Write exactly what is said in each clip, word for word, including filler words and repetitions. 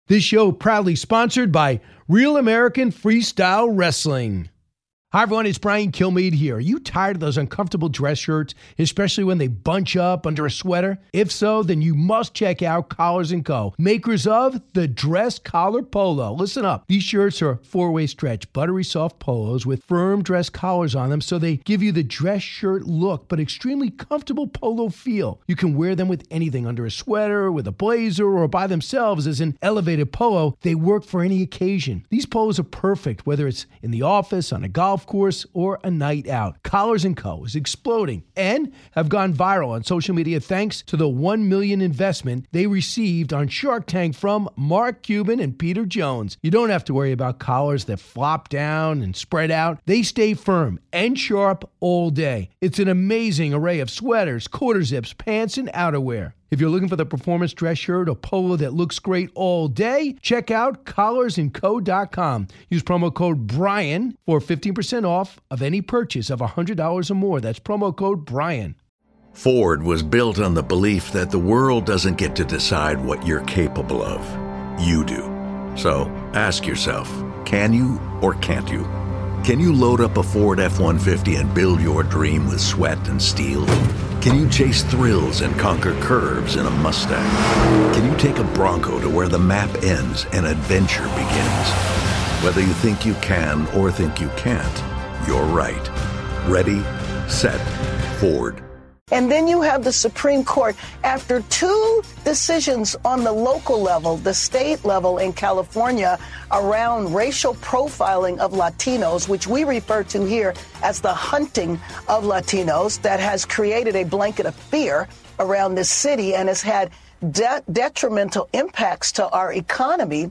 This show proudly sponsored by Real American Freestyle Wrestling. Hi, everyone. It's Brian Kilmeade here. Are you tired of those uncomfortable dress shirts, especially when they bunch up under a sweater? If so, then you must check out Collars and Co., makers of the Dress Collar Polo. Listen up. These shirts are four-way stretch, buttery soft polos with firm dress collars on them, so they give you the dress shirt look, but extremely comfortable polo feel. You can wear them with anything, under a sweater, with a blazer, or by themselves as an elevated polo. They work for any occasion. These polos are perfect, whether it's in the office, on a golf course, or a night out. Collars and Co. is exploding and have gone viral on social media thanks to the one million dollars investment they received on Shark Tank from Mark Cuban and Peter Jones. You don't have to worry about collars that flop down and spread out. They stay firm and sharp all day. It's an amazing array of sweaters, quarter zips, pants, and outerwear. If you're looking for the performance dress shirt or polo that looks great all day, check out collars and co dot com. Use promo code Brian for fifteen percent off of any purchase of one hundred dollars or more. That's promo code Brian. Ford was built on the belief that the world doesn't get to decide what you're capable of. You do. So ask yourself, can you or can't you? Can you load up a Ford F one fifty and build your dream with sweat and steel? Can you chase thrills and conquer curves in a Mustang? Can you take a Bronco to where the map ends and adventure begins? Whether you think you can or think you can't, you're right. Ready, set, Ford. And then you have the Supreme Court, after two decisions on the local level, the state level in California, around racial profiling of Latinos, which we refer to here as the hunting of Latinos, that has created a blanket of fear around this city and has had de- detrimental impacts to our economy.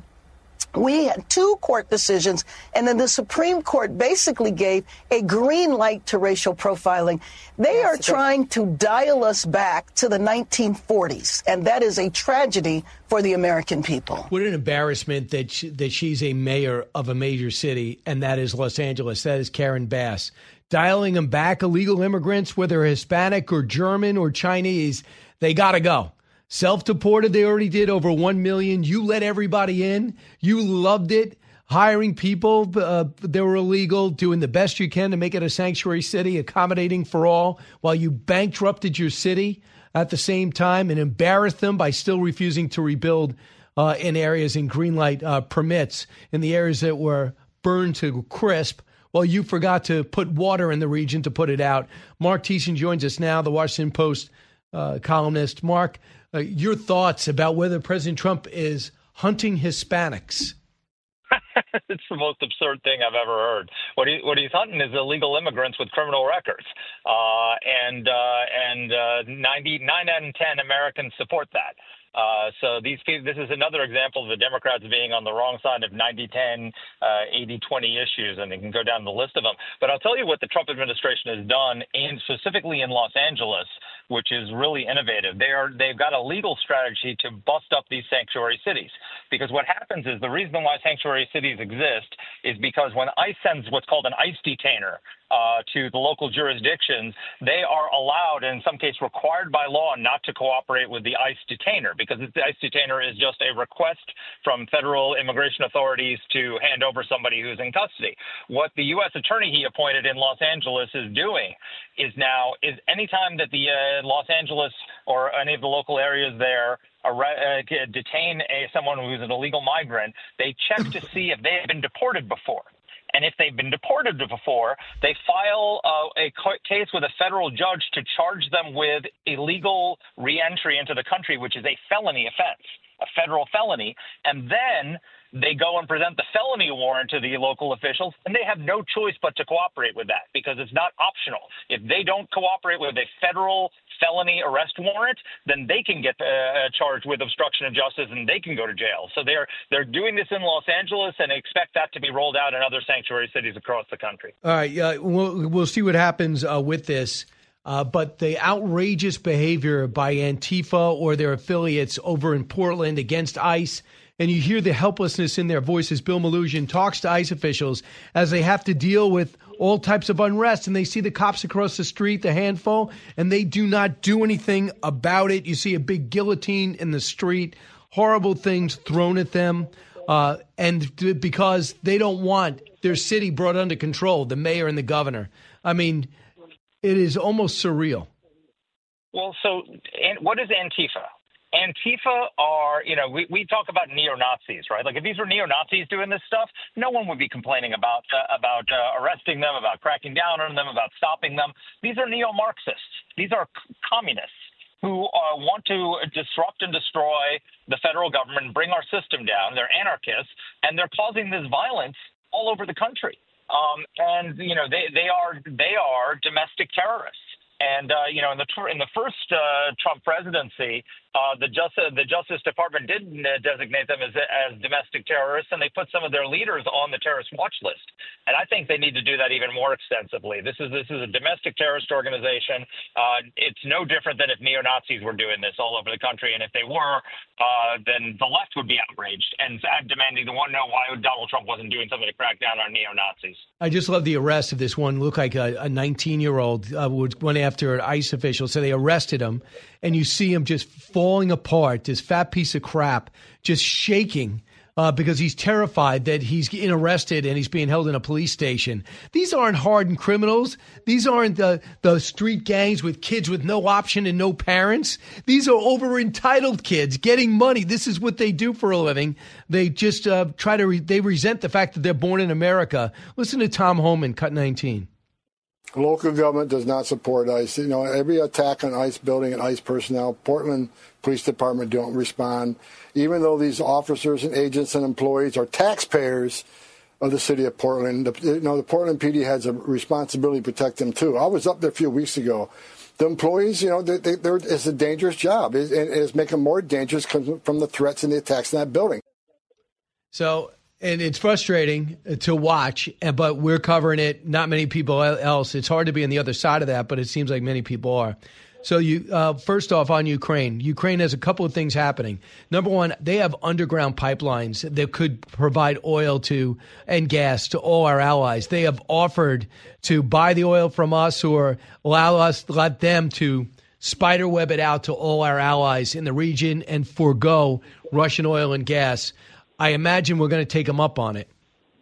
We had two court decisions, and then the Supreme Court basically gave a green light to racial profiling. They are trying to dial us back to the nineteen forties, and that is a tragedy for the American people. What an embarrassment that she, that she's a mayor of a major city, and that is Los Angeles. That is Karen Bass. Dialing them back, illegal immigrants, whether Hispanic or German or Chinese, they got to go. Self-deported, they already did over one million. You let everybody in. You loved it. Hiring people uh, that were illegal, doing the best you can to make it a sanctuary city, accommodating for all, while you bankrupted your city at the same time and embarrassed them by still refusing to rebuild uh, in areas in green light uh, permits, in the areas that were burned to crisp. Well, you forgot to put water in the region to put it out. Mark Thiessen joins us now, the Washington Post uh, columnist. Mark, Uh, your thoughts about whether President Trump is hunting Hispanics? It's the most absurd thing I've ever heard. What he what he's hunting is illegal immigrants with criminal records, uh, and uh, and uh, ninety-nine out of ten Americans support that. Uh, so these people, this is another example of the Democrats being on the wrong side of ninety ten, uh, eighty twenty issues, and they can go down the list of them. But I'll tell you what the Trump administration has done, and specifically in Los Angeles, which is really innovative. They are, they've got a legal strategy to bust up these sanctuary cities. Because what happens is the reason why sanctuary cities exist is because when ICE sends what's called an ICE detainer uh, to the local jurisdictions, they are allowed, and in some cases required by law, not to cooperate with the ICE detainer, because the ICE detainer is just a request from federal immigration authorities to hand over somebody who's in custody. What the U S attorney he appointed in Los Angeles is doing is now is anytime that the uh, Los Angeles or any of the local areas there uh, detain a, someone who's an illegal migrant, they check to see if they have been deported before. And if they've been deported before, they file uh, a case with a federal judge to charge them with illegal reentry into the country, which is a felony offense, a federal felony. And then they go and present the felony warrant to the local officials, and they have no choice but to cooperate with that because it's not optional. If they don't cooperate with a federal felony arrest warrant, then they can get uh, charged with obstruction of justice and they can go to jail. So they're they're doing this in Los Angeles and expect that to be rolled out in other sanctuary cities across the country. All right, uh, we'll, we'll see what happens uh, with this. Uh, but the outrageous behavior by Antifa or their affiliates over in Portland against ICE, and you hear the helplessness in their voices. Bill Melugin talks to ICE officials as they have to deal with all types of unrest, and they see the cops across the street, the handful, and they do not do anything about it. You see a big guillotine in the street. horrible things thrown at them, uh, and t- because they don't want their city brought under control, the mayor and the governor. I mean, it is almost surreal. Well, so and what is Antifa? Antifa are, you know, we, we talk about neo-Nazis, right? Like if these were neo-Nazis doing this stuff, no one would be complaining about uh, about uh, arresting them, about cracking down on them, about stopping them. These are neo-Marxists. These are c- communists who uh, want to disrupt and destroy the federal government and bring our system down. They're anarchists, and they're causing this violence all over the country. Um, and, you know, they, they are they are domestic terrorists. And, uh, you know, in the in the first uh, Trump presidency, uh, the Justice the Justice Department did uh, designate them as as domestic terrorists, and they put some of their leaders on the terrorist watch list. And I think they need to do that even more extensively. This is this is a domestic terrorist organization. Uh, it's no different than if neo-Nazis were doing this all over the country. And if they were, uh, then the left would be outraged and demanding to want to know why Donald Trump wasn't doing something to crack down on neo-Nazis. I just love the arrest of this one. Looked like a nineteen-year-old uh, went after an ICE official. So they arrested him, and you see him just falling apart, this fat piece of crap, just shaking uh, because he's terrified that he's getting arrested and he's being held in a police station. These aren't hardened criminals. These aren't the, the street gangs with kids with no option and no parents. These are over-entitled kids getting money. This is what they do for a living. They just uh, try to, re- they resent the fact that they're born in America. Listen to Tom Homan, Cut nineteen. Local government does not support ICE. You know, every attack on ICE building and ICE personnel, Portland Police Department don't respond, even though these officers and agents and employees are taxpayers of the city of Portland. The, you know, the Portland P D has a responsibility to protect them, too. I was up there a few weeks ago. The employees, you know, they, they, they're, it's a dangerous job. It, and it's making more dangerous from the threats and the attacks in that building. So... And it's frustrating to watch, but we're covering it. Not many people else. It's hard to be on the other side of that, but it seems like many people are. So you, uh, first off, on Ukraine, Ukraine has a couple of things happening. Number one, they have underground pipelines that could provide oil to and gas to all our allies. They have offered to buy the oil from us or allow us, let them to spiderweb it out to all our allies in the region and forego Russian oil and gas. I imagine we're going to take them up on it.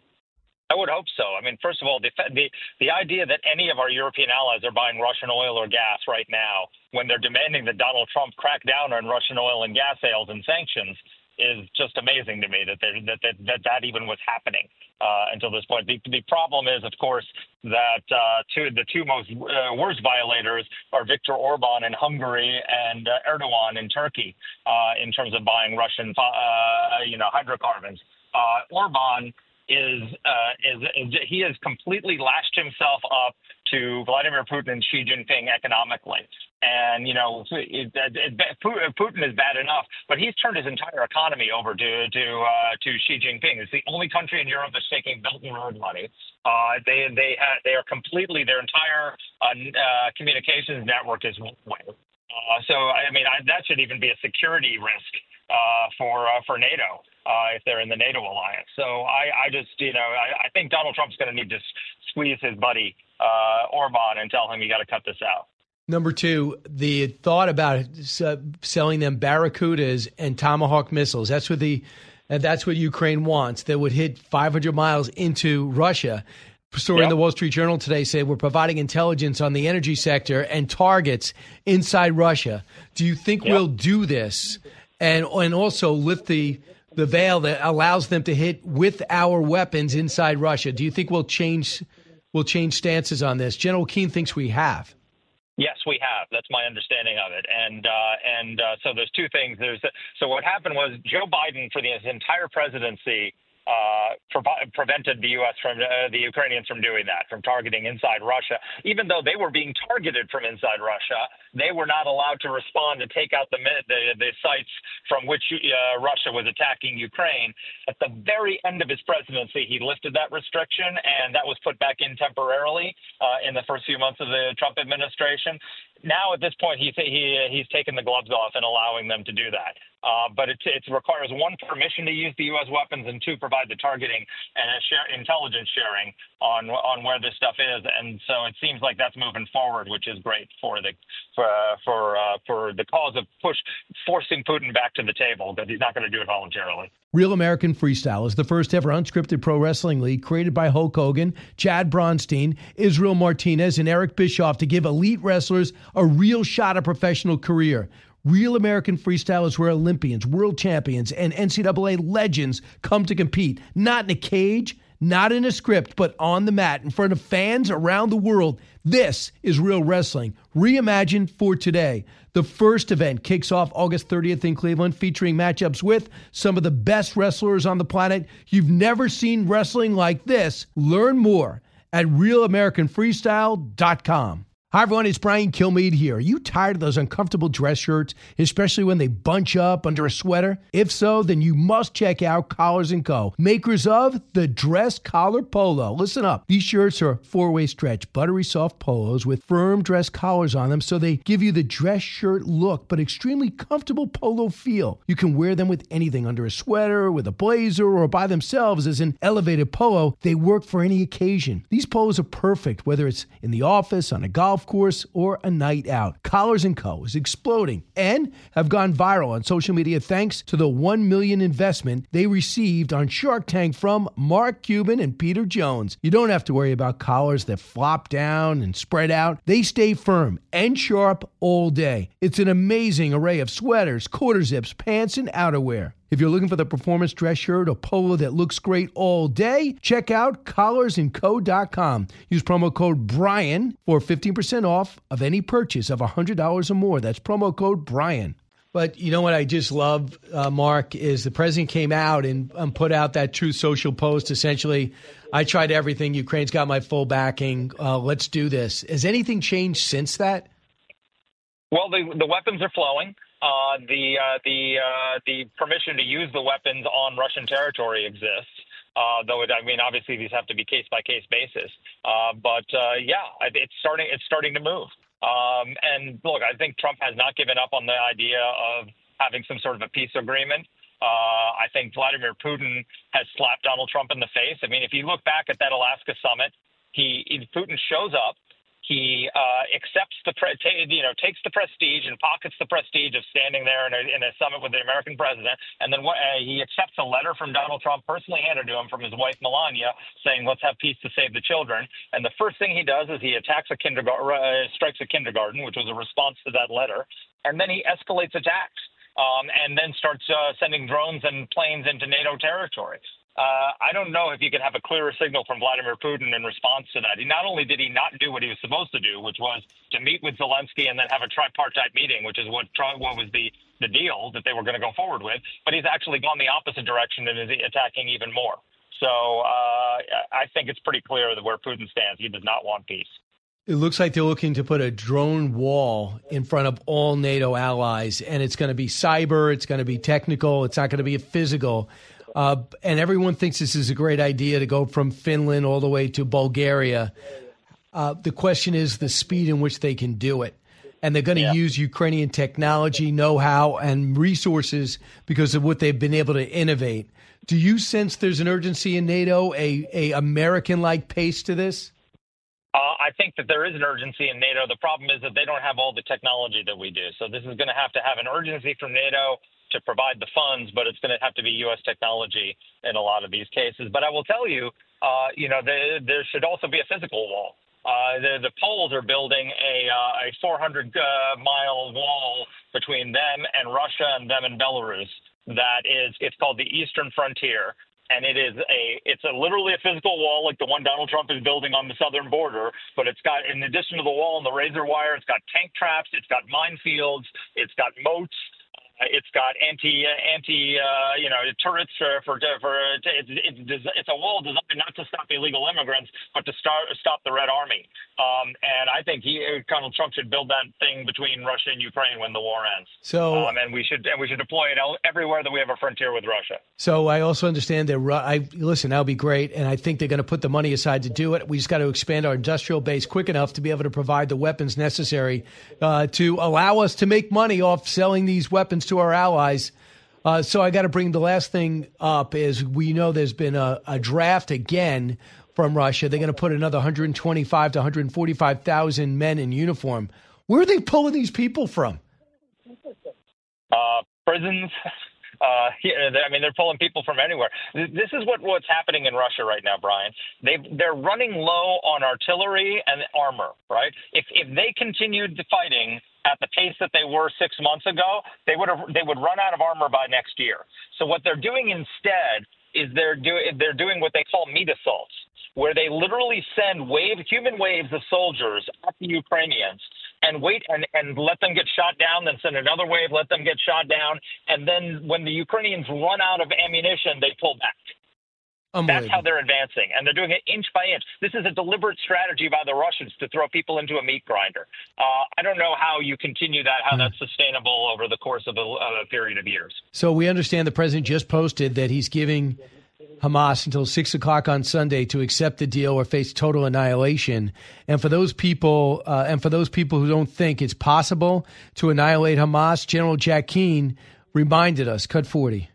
I would hope so. I mean, first of all, the, the the idea that any of our European allies are buying Russian oil or gas right now when they're demanding that Donald Trump crack down on Russian oil and gas sales and sanctions is just amazing to me that that that that, that even was happening uh, until this point. The, the problem is, of course, that uh, two, the two most uh, worst violators are Viktor Orban in Hungary and uh, Erdogan in Turkey uh, in terms of buying Russian, uh, you know, hydrocarbons. Uh, Orban is, uh, is is he has completely lashed himself up to Vladimir Putin and Xi Jinping economically. And, you know, it, it, it, Putin is bad enough, but he's turned his entire economy over to to uh, to Xi Jinping. It's the only country in Europe that's taking Belt and Road money. Uh, they they ha- they are completely their entire uh, uh, communications network is one way. Uh, so I mean I, that should even be a security risk uh, for uh, for NATO uh, if they're in the NATO alliance. So I, I just you know I, I think Donald Trump's going to need to squeeze his buddy uh, Orban and tell him you got to cut this out. Number two, the thought about uh, selling them Barracudas and Tomahawk missiles. That's what the uh, that's what Ukraine wants. That would hit five hundred miles into Russia. A story yep. in the Wall Street Journal today said we're providing intelligence on the energy sector and targets inside Russia. Do you think yep. we'll do this and and also lift the the veil that allows them to hit with our weapons inside Russia? Do you think we'll change we'll change stances on this? General Keane thinks we have. Yes, we have. That's my understanding of it. And uh, and uh, so there's two things. There's so what happened was Joe Biden for the entire presidency uh, pre- prevented the U S from uh, the Ukrainians from doing that, from targeting inside Russia. Even though they were being targeted from inside Russia, they were not allowed to respond and take out the the, the sites from which uh, Russia was attacking Ukraine. At the very end of his presidency, he lifted that restriction, and that was put back in temporarily uh, in the first few months of the Trump administration. now at this point, he, he he's taken the gloves off and allowing them to do that. Uh, but it, it requires, one, permission to use the U S weapons, and two, provide the targeting and a share, intelligence sharing on on where this stuff is. And so it seems like that's moving forward, which is great for the for for uh, for the cause of push forcing Putin back to the table, because he's not going to do it voluntarily. Real American Freestyle is the first ever unscripted pro wrestling league created by Hulk Hogan, Chad Bronstein, Israel Martinez, and Eric Bischoff to give elite wrestlers a real shot at professional career. Real American Freestyle is where Olympians, world champions, and N C double A legends come to compete. Not in a cage, not in a script, but on the mat in front of fans around the world. This is real wrestling, reimagined for today. The first event kicks off August thirtieth in Cleveland, featuring matchups with some of the best wrestlers on the planet. You've never seen wrestling like this. Learn more at real american freestyle dot com. Hi, everyone. It's Brian Kilmeade here. Are you tired of those uncomfortable dress shirts, especially when they bunch up under a sweater? If so, then you must check out Collars and Co., makers of the Dress Collar Polo. Listen up. These shirts are four-way stretch, buttery soft polos with firm dress collars on them, so they give you the dress shirt look, but extremely comfortable polo feel. You can wear them with anything, under a sweater, with a blazer, or by themselves as an elevated polo. They work for any occasion. These polos are perfect, whether it's in the office, on a golf course, or a night out. Collars and Co. is exploding and have gone viral on social media thanks to the one million dollars investment they received on Shark Tank from Mark Cuban and Peter Jones. You don't have to worry about collars that flop down and spread out. They stay firm and sharp all day. It's an amazing array of sweaters, quarter zips, pants, and outerwear. If you're looking for the performance dress shirt or polo that looks great all day, check out collars and co dot com. Use promo code Brian for fifteen percent off of any purchase of one hundred dollars or more. That's promo code Brian. But you know what I just love, uh, Mark, is the president came out and um, put out that Truth Social post. Essentially, I tried everything. Ukraine's got my full backing. Uh, let's do this. Has anything changed since that? Well, the, the weapons are flowing. Uh, the uh, the uh, the permission to use the weapons on Russian territory exists, uh, though it, I mean obviously these have to be case by case basis. Uh, but uh, yeah, it's starting it's starting to move. Um, and look, I think Trump has not given up on the idea of having some sort of a peace agreement. Uh, I think Vladimir Putin has slapped Donald Trump in the face. I mean, if you look back at that Alaska summit, he, he Putin shows up. He uh, accepts the, pre- t- you know, takes the prestige and pockets the prestige of standing there in a, in a summit with the American president. And then what, uh, he accepts a letter from Donald Trump personally handed to him from his wife, Melania, saying, let's have peace to save the children. And the first thing he does is he attacks a kindergarten, uh, strikes a kindergarten, which was a response to that letter. And then he escalates attacks um, and then starts uh, sending drones and planes into NATO territory. Uh, I don't know if you could have a clearer signal from Vladimir Putin in response to that. He not only did he not do what he was supposed to do, which was to meet with Zelensky and then have a tripartite meeting, which is what what was the, the deal that they were going to go forward with, but he's actually gone the opposite direction and is attacking even more. So uh, I think it's pretty clear that where Putin stands, he does not want peace. It looks like they're looking to put a drone wall in front of all NATO allies, and it's going to be cyber, it's going to be technical, it's not going to be physical. Uh, and everyone thinks this is a great idea to go from Finland all the way to Bulgaria. Uh, the question is the speed in which they can do it. And they're going to yeah. use Ukrainian technology, know-how, and resources because of what they've been able to innovate. Do you sense there's an urgency in NATO, a, a American-like pace to this? Uh, I think that there is an urgency in NATO. The problem is that they don't have all the technology that we do. So this is going to have to have an urgency from NATO to provide the funds, but it's going to have to be U S technology in a lot of these cases. But I will tell you, uh, you know, the, there should also be a physical wall. Uh, the, the Poles are building a, uh, a four hundred mile wall between them and Russia and them and Belarus. That is, it's called the Eastern Frontier. And it is a, it's a literally a physical wall like the one Donald Trump is building on the southern border. But it's got, in addition to the wall and the razor wire, it's got tank traps, it's got minefields, it's got moats. It's got anti uh, anti uh, you know turrets for for, for it's, it's it's a wall designed not to stop illegal immigrants, but to start stop the Red Army. Um, and I think he Donald Trump should build that thing between Russia and Ukraine when the war ends. So um, and we should and we should deploy it everywhere that we have a frontier with Russia. So I also understand that I listen. That'll be great, and I think they're going to put the money aside to do it. We just got to expand our industrial base quick enough to be able to provide the weapons necessary uh, to allow us to make money off selling these weapons to our allies. Uh, so I got to bring the last thing up is we know there's been a, a draft again from Russia. They're going to put another one hundred twenty-five to one hundred forty-five thousand men in uniform. Where are they pulling these people from? Uh, prisons. Uh, yeah, I mean, they're pulling people from anywhere. This is what, what's happening in Russia right now, Brian. They they're running low on artillery and armor, right? If if they continued the fighting at the pace that they were six months ago, they would have they would run out of armor by next year. So what they're doing instead is they're doing they're doing what they call meat assaults, where they literally send wave human waves of soldiers at the Ukrainians and wait and, and let them get shot down, then send another wave, let them get shot down, and then when the Ukrainians run out of ammunition, they pull back. That's how they're advancing, and they're doing it inch by inch. This is a deliberate strategy by the Russians to throw people into a meat grinder. Uh, I don't know how you continue that, how that's sustainable over the course of a, of a period of years. So we understand the president just posted that he's giving Hamas until six o'clock on Sunday to accept the deal or face total annihilation. And for those people, uh, and for those people who don't think it's possible to annihilate Hamas, General Jack Keane reminded us. Cut forty.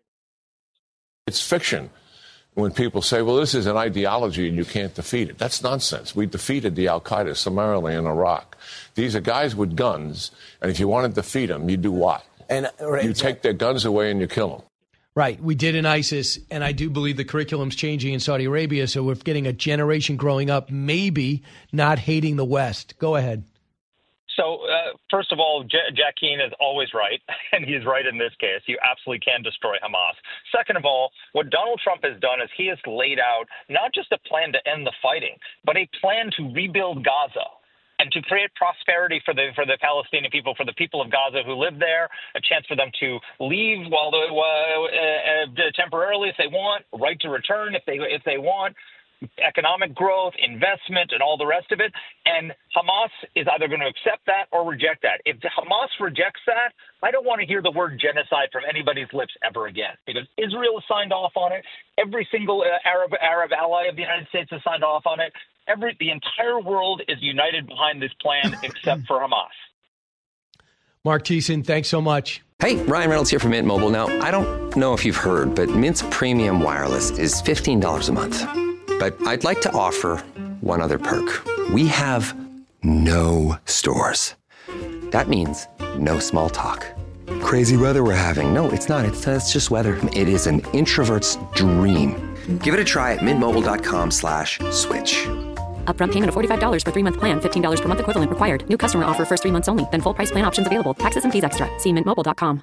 It's fiction. When people say, well, this is an ideology and you can't defeat it. That's nonsense. We defeated the al-Qaeda summarily in Iraq. These are guys with guns, and if you want to defeat them, you do what? And right, you take their guns away and you kill them. Right. We did in ISIS, and I do believe the curriculum's changing in Saudi Arabia, so we're getting a generation growing up maybe not hating the West. Go ahead. So, uh, first of all, J- Jack Keane is always right, and he's right in this case. You absolutely can destroy Hamas. Second of all, what Donald Trump has done is he has laid out not just a plan to end the fighting, but a plan to rebuild Gaza and to create prosperity for the for the Palestinian people, for the people of Gaza who live there, a chance for them to leave while they, uh, uh, temporarily if they want, right to return if they if they want. Economic growth, investment, and all the rest of it. And Hamas is either going to accept that or reject that. If Hamas rejects that, I don't want to hear the word genocide from anybody's lips ever again, because Israel has signed off on it. Every single uh, Arab Arab ally of the United States has signed off on it. Every the entire world is united behind this plan except for Hamas. Mark Thiessen, thanks so much. Hey, Ryan Reynolds here from Mint Mobile. Now, I don't know if you've heard, but Mint's premium wireless is fifteen dollars a month. But I'd like to offer one other perk. We have no stores. That means no small talk. Crazy weather we're having. No, it's not. It's, uh, it's just weather. It is an introvert's dream. Give it a try at mintmobile.com slash switch. Upfront payment of forty-five dollars for three-month plan. fifteen dollars per month equivalent required. New customer offer first three months only. Then full price plan options available. Taxes and fees extra. See mint mobile dot com.